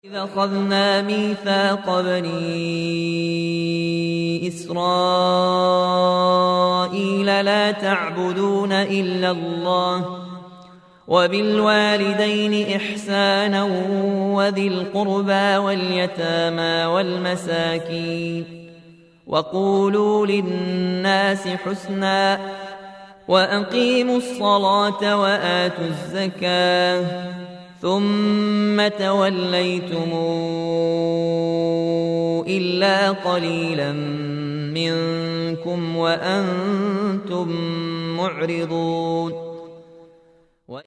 إذا أخذنا ميثاق بني إسرائيل لا تعبدون إلا الله وبالوالدين إحسانا وذي القربى واليتامى والمساكين وقولوا للناس حسنا وأقيموا الصلاة وآتوا الزكاة ثم توليتم إلا قليلا منكم وأنتم معرضون